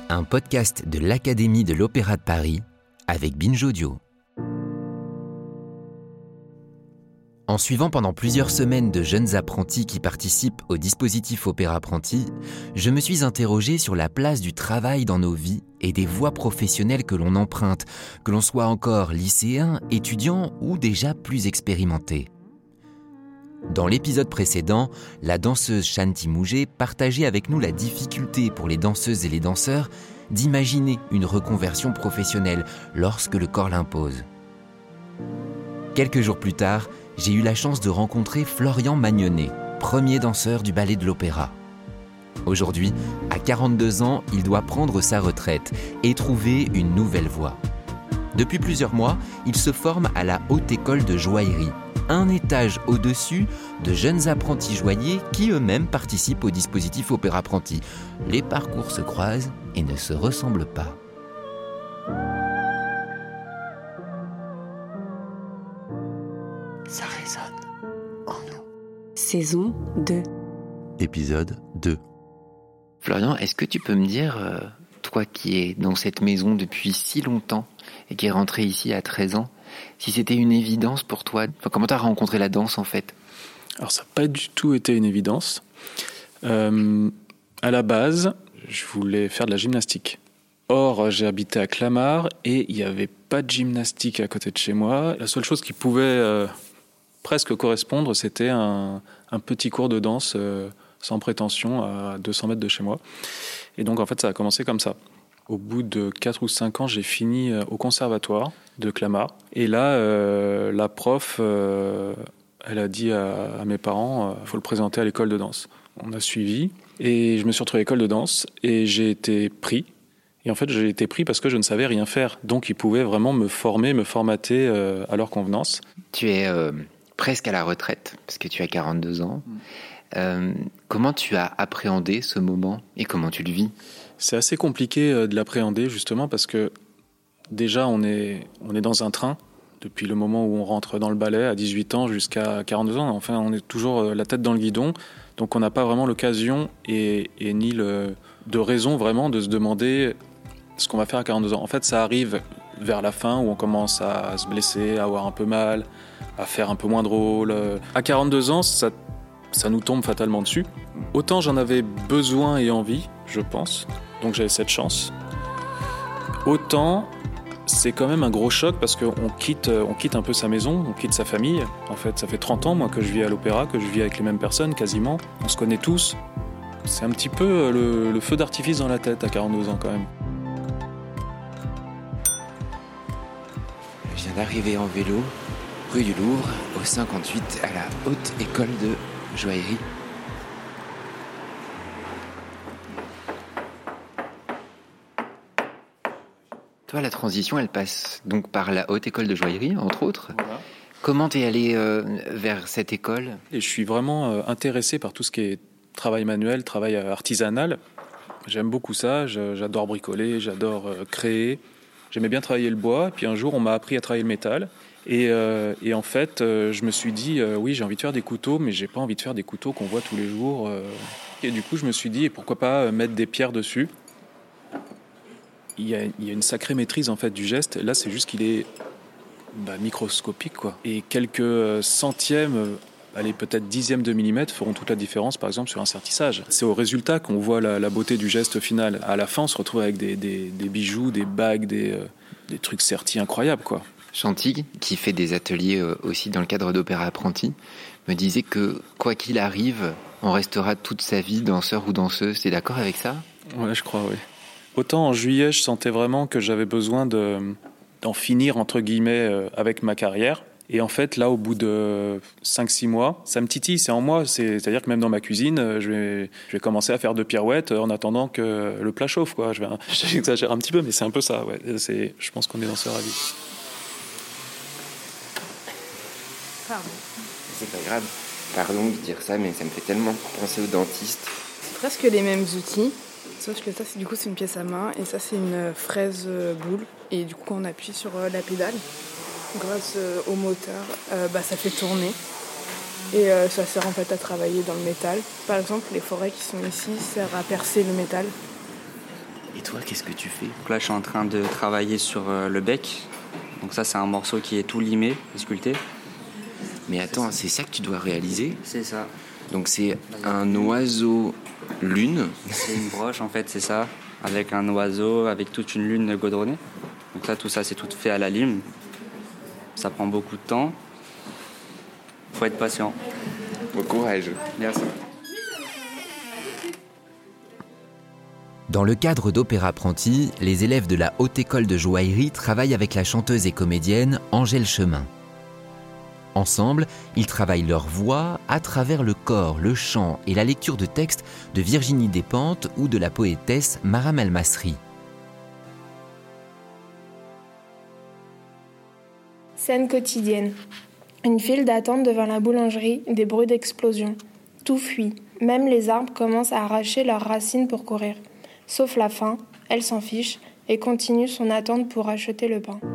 un podcast de l'Académie de l'Opéra de Paris avec Binge Audio. En suivant pendant plusieurs semaines de jeunes apprentis qui participent au dispositif Opéra Apprenti, je me suis interrogé sur la place du travail dans nos vies et des voies professionnelles que l'on emprunte, que l'on soit encore lycéen, étudiant ou déjà plus expérimenté. Dans l'épisode précédent, la danseuse Shanti Mouget partageait avec nous la difficulté pour les danseuses et les danseurs d'imaginer une reconversion professionnelle lorsque le corps l'impose. Quelques jours plus tard, j'ai eu la chance de rencontrer Florian Magnonnet, premier danseur du ballet de l'Opéra. Aujourd'hui, à 42 ans, il doit prendre sa retraite et trouver une nouvelle voie. Depuis plusieurs mois, il se forme à la Haute École de Joaillerie, un étage au-dessus de jeunes apprentis joailliers qui eux-mêmes participent au dispositif Opéra Apprenti. Les parcours se croisent et ne se ressemblent pas. Ça résonne en nous. Saison 2. Épisode 2. Florian, est-ce que tu peux me dire, toi qui es dans cette maison depuis si longtemps et qui est rentré ici à 13 ans, si c'était une évidence pour toi, comment tu as rencontré la danse en fait ? Alors ça n'a pas du tout été une évidence. À la base, je voulais faire de la gymnastique. Or, j'ai habité à Clamart et il n'y avait pas de gymnastique à côté de chez moi. La seule chose qui pouvait presque correspondre, c'était un petit cours de danse sans prétention à 200 mètres de chez moi. Et donc en fait, ça a commencé comme ça. Au bout de 4 ou 5 ans, j'ai fini au conservatoire de Clamart. Et là, la prof, elle a dit à mes parents, il faut le présenter à l'école de danse. On a suivi et je me suis retrouvé à l'école de danse et j'ai été pris. Et en fait, j'ai été pris parce que je ne savais rien faire. Donc, ils pouvaient vraiment me former, me formater à leur convenance. Tu es presque à la retraite, parce que tu as 42 ans. Comment tu as appréhendé ce moment et comment tu le vis ? C'est assez compliqué de l'appréhender, justement, parce que déjà, on est dans un train. Depuis le moment où on rentre dans le ballet, à 18 ans jusqu'à 42 ans, enfin, on est toujours la tête dans le guidon. Donc, on n'a pas vraiment l'occasion et ni de raison vraiment de se demander ce qu'on va faire à 42 ans. En fait, ça arrive vers la fin où on commence à se blesser, à avoir un peu mal, à faire un peu moins drôle. À 42 ans, ça nous tombe fatalement dessus. Autant j'en avais besoin et envie, je pense, donc j'avais cette chance. Autant c'est quand même un gros choc parce qu'on quitte un peu sa maison, on quitte sa famille. En fait, ça fait 30 ans moi que je vis à l'opéra, que je vis avec les mêmes personnes quasiment. On se connaît tous. C'est un petit peu le feu d'artifice dans la tête à 42 ans quand même. Je viens d'arriver en vélo, rue du Louvre, au 58, à la Haute École de Joaillerie. Toi, la transition, elle passe donc par la Haute École de Joaillerie, entre autres. Voilà. Comment t'es allé vers cette école ? Et je suis vraiment intéressé par tout ce qui est travail manuel, travail artisanal. J'aime beaucoup ça, j'adore bricoler, j'adore créer. J'aimais bien travailler le bois, puis un jour on m'a appris à travailler le métal. Et en fait, je me suis dit, oui, j'ai envie de faire des couteaux, mais j'ai pas envie de faire des couteaux qu'on voit tous les jours. Et du coup, je me suis dit, pourquoi pas mettre des pierres dessus ? Il y a une sacrée maîtrise en fait du geste. Là, c'est juste qu'il est microscopique, quoi. Et quelques centièmes, allez, peut-être dixièmes de millimètre feront toute la différence, par exemple, sur un sertissage. C'est au résultat qu'on voit la beauté du geste final. À la fin, on se retrouve avec des bijoux, des bagues, des trucs sertis incroyables, quoi. Shanti, qui fait des ateliers aussi dans le cadre d'Opéra Apprenti, me disait que quoi qu'il arrive, on restera toute sa vie danseur ou danseuse. T'es d'accord avec ça ? Ouais, je crois, oui. Autant en juillet, je sentais vraiment que j'avais besoin d'en finir, entre guillemets, avec ma carrière. Et en fait, là, au bout de 5-6 mois, ça me titille, c'est en moi. C'est-à-dire que même dans ma cuisine, je vais commencer à faire 2 pirouettes en attendant que le plat chauffe, quoi. J'exagère un petit peu, mais c'est un peu ça, ouais. Je pense qu'on est danseur à vie. Pardon. C'est pas grave. Pardon de dire ça, mais ça me fait tellement penser au dentiste. C'est presque les mêmes outils, sauf que ça, c'est une pièce à main et ça, c'est une fraise boule. Et du coup, quand on appuie sur la pédale, grâce au moteur, ça fait tourner. Et ça sert en fait à travailler dans le métal. Par exemple, les forêts qui sont ici servent à percer le métal. Et toi, qu'est-ce que tu fais? Donc là, je suis en train de travailler sur le bec. Donc ça, c'est un morceau qui est tout limé et sculpté. Mais attends, c'est ça que tu dois réaliser? C'est ça. Donc c'est un oiseau lune. C'est une broche, en fait, c'est ça. Avec un oiseau, avec toute une lune gaudronnée. Donc là, tout ça, c'est tout fait à la lime. Ça prend beaucoup de temps. Faut être patient. Bon courage. Merci. Dans le cadre d'Opéra-Apprenti, les élèves de la Haute École de Joaillerie travaillent avec la chanteuse et comédienne Angèle Chemin. Ensemble, ils travaillent leur voix à travers le corps, le chant et la lecture de textes de Virginie Despentes ou de la poétesse Maram El-Masri. Scène quotidienne. Une file d'attente devant la boulangerie, des bruits d'explosion. Tout fuit. Même les arbres commencent à arracher leurs racines pour courir. Sauf la faim, elle s'en fiche et continue son attente pour acheter le pain.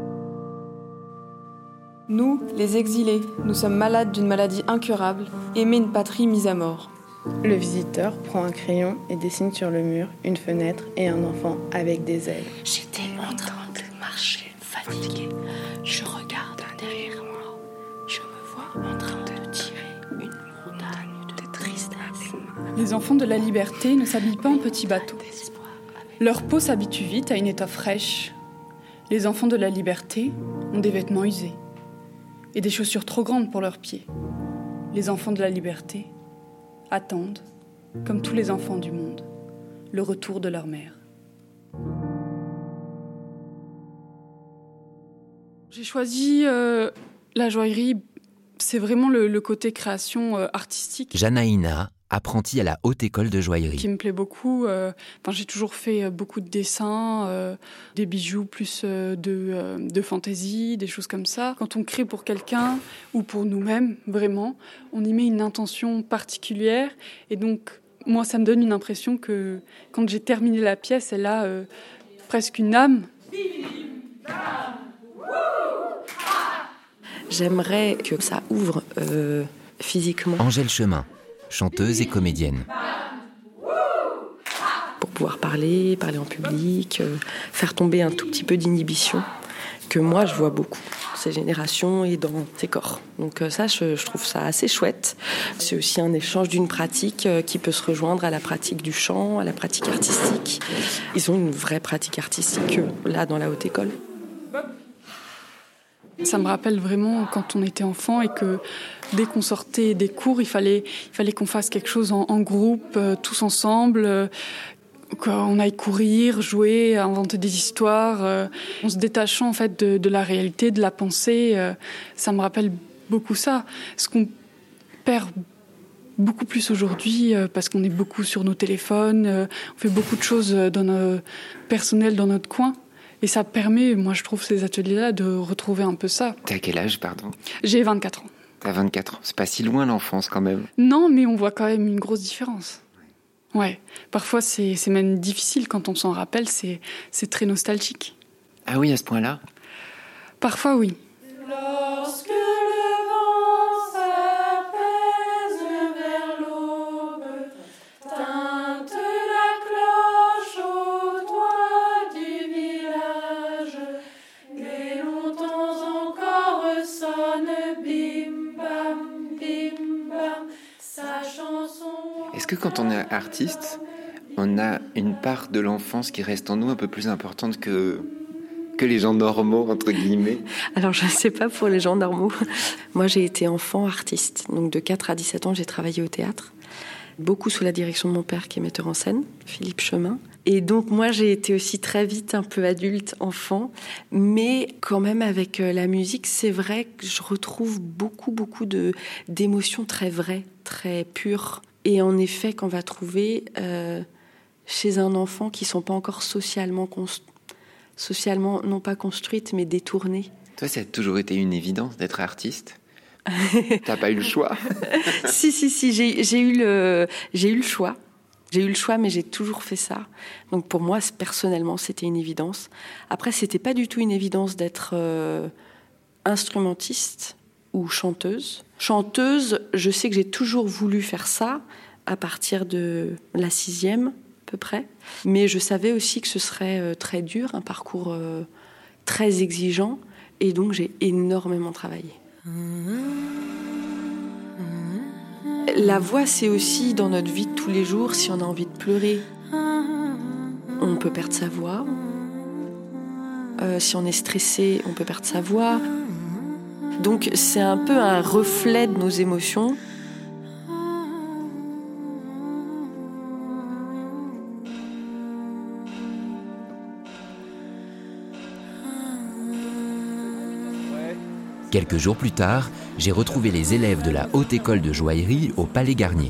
Nous, les exilés, nous sommes malades d'une maladie incurable, aimer une patrie mise à mort. Le visiteur prend un crayon et dessine sur le mur une fenêtre et un enfant avec des ailes. J'étais en train de marcher, fatiguée. Je regarde derrière moi. Je me vois en train de tirer une montagne de tristesse. Les enfants de la liberté ne s'habillent pas en petits bateaux. Leur peau s'habitue vite à une étoffe fraîche. Les enfants de la liberté ont des vêtements usés et des chaussures trop grandes pour leurs pieds. Les enfants de la liberté attendent, comme tous les enfants du monde, le retour de leur mère. J'ai choisi la joaillerie, c'est vraiment le côté création artistique. Janaïna, apprentie à la Haute École de Joaillerie. Qui me plaît beaucoup. J'ai toujours fait beaucoup de dessins, des bijoux plus de fantaisie, des choses comme ça. Quand on crée pour quelqu'un ou pour nous-mêmes, vraiment, on y met une intention particulière. Et donc, moi, ça me donne une impression que quand j'ai terminé la pièce, elle a presque une âme. J'aimerais que ça ouvre physiquement. Angèle Chemin, chanteuse et comédienne. Pour pouvoir parler en public, faire tomber un tout petit peu d'inhibition, que moi je vois beaucoup, ces générations et dans ces corps. Donc ça, je trouve ça assez chouette. C'est aussi un échange d'une pratique qui peut se rejoindre à la pratique du chant, à la pratique artistique. Ils ont une vraie pratique artistique, là, dans la Haute École. Ça me rappelle vraiment quand on était enfant et que dès qu'on sortait des cours, il fallait qu'on fasse quelque chose en groupe, tous ensemble, qu'on aille courir, jouer, inventer des histoires, en se détachant en fait de la réalité, de la pensée. Ça me rappelle beaucoup ça. Ce qu'on perd beaucoup plus aujourd'hui parce qu'on est beaucoup sur nos téléphones, on fait beaucoup de choses personnelles dans notre coin. Et ça permet, moi je trouve, ces ateliers-là de retrouver un peu ça. T'as quel âge, pardon? J'ai 24 ans. T'as 24 ans, c'est pas si loin l'enfance quand même. Non, mais on voit quand même une grosse différence. Ouais, parfois c'est même difficile quand on s'en rappelle, c'est très nostalgique. Ah oui, à ce point-là? Parfois oui. Lorsque le vent s'apaise vers l'aube, teinte la cloche au toit du village, dès longtemps encore sonne bim bam, sa chanson. Est-ce que quand on est artiste, on a une part de l'enfance qui reste en nous un peu plus importante que les gens normaux, entre guillemets? Alors, je ne sais pas pour les gens normaux. Moi, j'ai été enfant artiste. Donc, de 4 à 17 ans, j'ai travaillé au théâtre. Beaucoup sous la direction de mon père, qui est metteur en scène, Philippe Chemin. Et donc, moi, j'ai été aussi très vite un peu adulte, enfant. Mais quand même, avec la musique, c'est vrai que je retrouve beaucoup d'émotions très vraies, très pures. Et en effet, qu'on va trouver chez un enfant qui ne sont pas encore socialement, non pas construites, mais détournées. Toi, ça a toujours été une évidence d'être artiste? T'as pas eu le choix? Si, j'ai eu le choix. J'ai eu le choix, mais j'ai toujours fait ça. Donc pour moi, personnellement, c'était une évidence. Après, c'était pas du tout une évidence d'être instrumentiste ou chanteuse. Chanteuse, je sais que j'ai toujours voulu faire ça à partir de la 6e. peu près. Mais je savais aussi que ce serait très dur, un parcours très exigeant. Et donc, j'ai énormément travaillé. La voix, c'est aussi dans notre vie de tous les jours, si on a envie de pleurer, on peut perdre sa voix. Si on est stressé, on peut perdre sa voix. Donc, c'est un peu un reflet de nos émotions. Quelques jours plus tard, j'ai retrouvé les élèves de la Haute École de Joaillerie au Palais Garnier.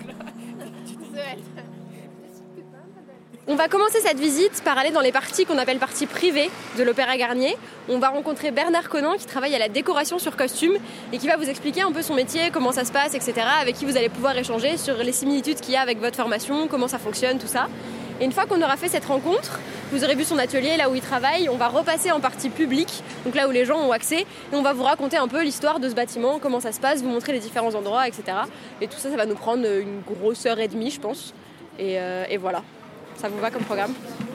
On va commencer cette visite par aller dans les parties qu'on appelle parties privées de l'Opéra Garnier. On va rencontrer Bernard Conan qui travaille à la décoration sur costume et qui va vous expliquer un peu son métier, comment ça se passe, etc. Avec qui vous allez pouvoir échanger sur les similitudes qu'il y a avec votre formation, comment ça fonctionne, tout ça. Et une fois qu'on aura fait cette rencontre, vous aurez vu son atelier, là où il travaille, on va repasser en partie publique, donc là où les gens ont accès, et on va vous raconter un peu l'histoire de ce bâtiment, comment ça se passe, vous montrer les différents endroits, etc. Et tout ça, ça va nous prendre une grosse heure et demie, je pense. Et voilà. Ça vous va comme programme ?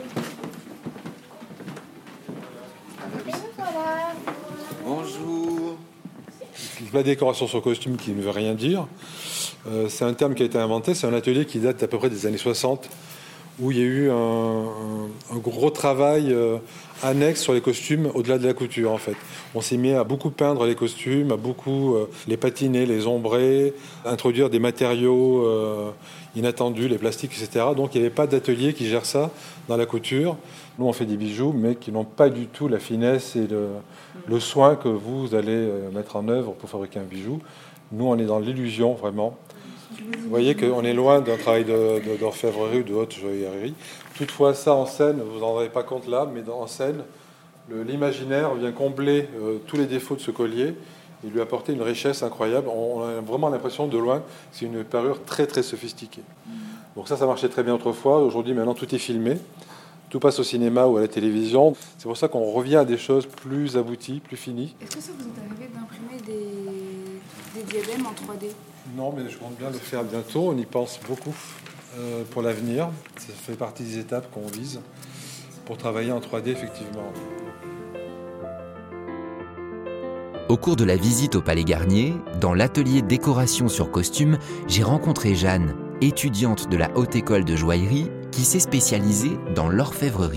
Bonjour. La décoration sur costume qui ne veut rien dire, c'est un terme qui a été inventé, c'est un atelier qui date à peu près des années 60, où il y a eu un gros travail annexe sur les costumes au-delà de la couture en fait. On s'est mis à beaucoup peindre les costumes, à beaucoup les patiner, les ombrer, introduire des matériaux inattendus, les plastiques, etc. Donc il n'y avait pas d'atelier qui gère ça dans la couture. Nous on fait des bijoux mais qui n'ont pas du tout la finesse et le soin que vous allez mettre en œuvre pour fabriquer un bijou. Nous on est dans l'illusion vraiment. Vous voyez qu'on est loin d'un travail d'orfèvrerie ou de haute joaillerie. Toutefois, ça en scène, vous n'en rendez pas compte là, mais en scène, l'imaginaire vient combler tous les défauts de ce collier et lui apporter une richesse incroyable. On a vraiment l'impression de loin que c'est une parure très très sophistiquée. Donc ça marchait très bien autrefois. Aujourd'hui, maintenant, tout est filmé. Tout passe au cinéma ou à la télévision. C'est pour ça qu'on revient à des choses plus abouties, plus finies. Est-ce que ça vous est arrivé d'imprimer des diadèmes en 3D ? Non, mais je compte bien le faire bientôt. On y pense beaucoup pour l'avenir. Ça fait partie des étapes qu'on vise pour travailler en 3D, effectivement. Au cours de la visite au Palais Garnier, dans l'atelier décoration sur costume, j'ai rencontré Jeanne, étudiante de la Haute École de Joaillerie, qui s'est spécialisée dans l'orfèvrerie.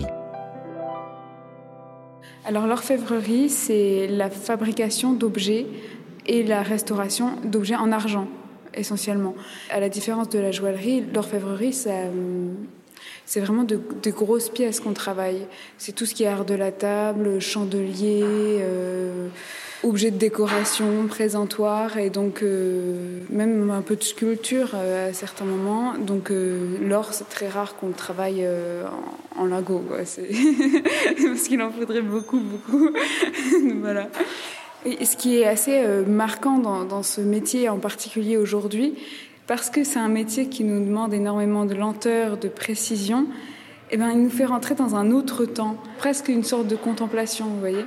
Alors l'orfèvrerie, c'est la fabrication d'objets et la restauration d'objets en argent, essentiellement. À la différence de la joaillerie, l'orfèvrerie, c'est vraiment de grosses pièces qu'on travaille. C'est tout ce qui est art de la table, chandelier, objets de décoration, présentoirs, et donc même un peu de sculpture à certains moments. Donc l'or, c'est très rare qu'on le travaille en lingots, quoi. Parce qu'il en faudrait beaucoup. Voilà. Et ce qui est assez marquant dans ce métier en particulier aujourd'hui, parce que c'est un métier qui nous demande énormément de lenteur, de précision, il nous fait rentrer dans un autre temps, presque une sorte de contemplation, vous voyez.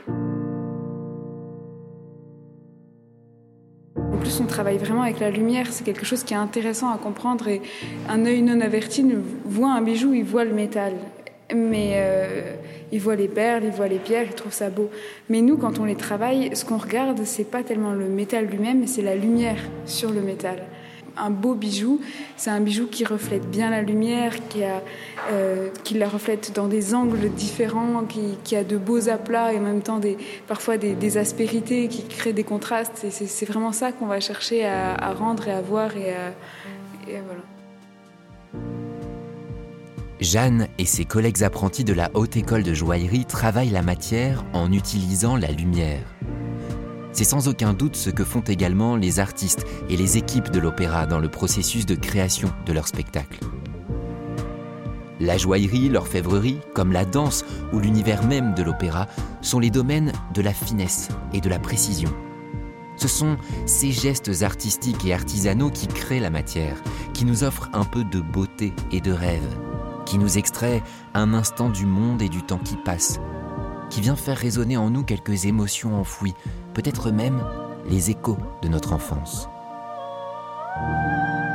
En plus, on travaille vraiment avec la lumière, c'est quelque chose qui est intéressant à comprendre, et un œil non averti voit un bijou, il voit le métal. Mais il voit les perles, il voit les pierres, il trouve ça beau. Mais nous, quand on les travaille, ce qu'on regarde, c'est pas tellement le métal lui-même, mais c'est la lumière sur le métal. Un beau bijou, c'est un bijou qui reflète bien la lumière, qui la reflète dans des angles différents, qui a de beaux aplats et en même temps parfois des aspérités qui créent des contrastes. Et c'est vraiment ça qu'on va chercher à rendre et à voir et voilà. Jeanne et ses collègues apprentis de la Haute École de Joaillerie travaillent la matière en utilisant la lumière. C'est sans aucun doute ce que font également les artistes et les équipes de l'opéra dans le processus de création de leur spectacle. La joaillerie, l'orfèvrerie, comme la danse ou l'univers même de l'opéra, sont les domaines de la finesse et de la précision. Ce sont ces gestes artistiques et artisanaux qui créent la matière, qui nous offrent un peu de beauté et de rêve, qui nous extrait un instant du monde et du temps qui passe, qui vient faire résonner en nous quelques émotions enfouies, peut-être même les échos de notre enfance.